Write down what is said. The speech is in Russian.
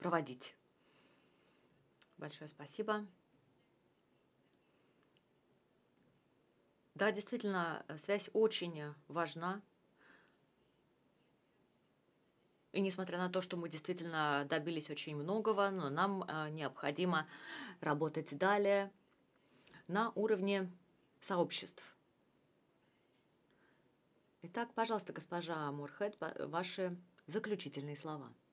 проводить. Большое спасибо. Да, действительно, связь очень важна. И несмотря на то, что мы действительно добились очень многого, но нам необходимо работать далее на уровне сообществ. Итак, пожалуйста, госпожа Мурхед, ваши заключительные слова.